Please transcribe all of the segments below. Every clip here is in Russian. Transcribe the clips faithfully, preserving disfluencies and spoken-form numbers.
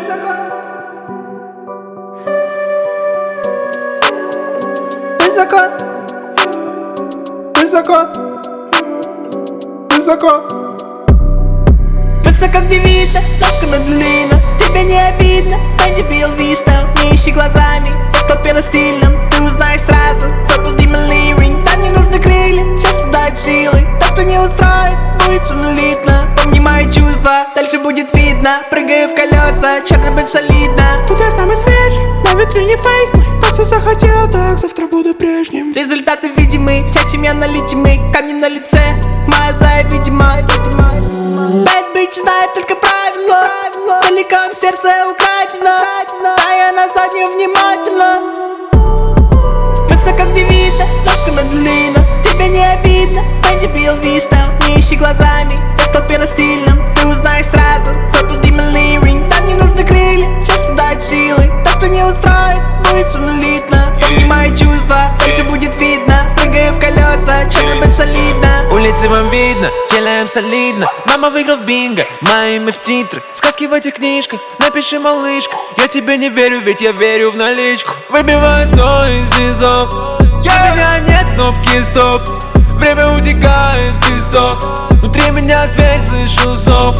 Высоко, высоко, высоко, высоко. Высоко, где видно, ножка на длину. Тебе не обидно, Фэнди би эл ви стайл. Не ищи глазами, в толпе на стильном. Ты узнаешь сразу, Purple Demon Ring. Там не нужны крылья, часто дают силы. То, что не устроит, будет сумнолитно. Помни мои чувства, дальше будет видно. Прыгаю в колеса, черно быть солидно. Тут я самый свежий, на витрине фейс мой. То, что захотел, так завтра буду прежним. Результаты видимы, вся семья налитимы. Камни на лице, моя зая, видимо. Bad bitch знает только правила. Целиком сердце украдено. Да я назад не внимательно. Высоко, где видно, ножка на длину. Тебе не обидно, Фэнди би эл ви стайл. Не ищи глазами, в толпе на стильном. Ты узнаешь сразу, Purple Demon Ring. Там не нужны крылья, часто дают силы. То, что не устроит, будет сумнолитно. Помни мои чувства, дальше будет видно. Прыгаю в колеса, черно быть солидно. Улицы вам видно, делаем солидно. Мама выиграл в бинго, мое имя в титрах. Сказки в этих книжках, напиши, малышка. Я тебе не верю, ведь я верю в наличку. Выбиваю сто из низов. У меня нет кнопки стоп. Время утекает песок. Внутри меня зверь, слышу зов.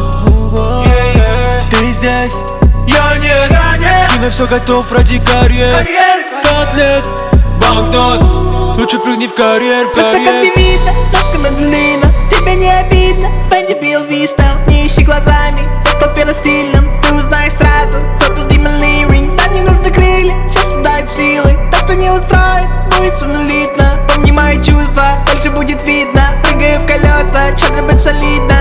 Ты здесь, я нет. Ты на все готов ради карьеры. Пять лет, банкнот. Лучше прыгни в карьер, в Высоко, карьер. где видно, ножка на длину. Тебе не обидно, Фэнди би эл ви стайл. Не ищи глазами, в толпе на стильном. Ты узнаешь сразу, Purple Demon Ring. Там не нужны крылья, часто дают силы. То, что не устроит, будет сумнолитно. Помни мои чувства, дальше будет видно. Прыгаю в колеса, черно быть солидно.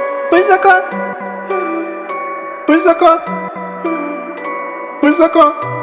Высоко, высоко, высоко.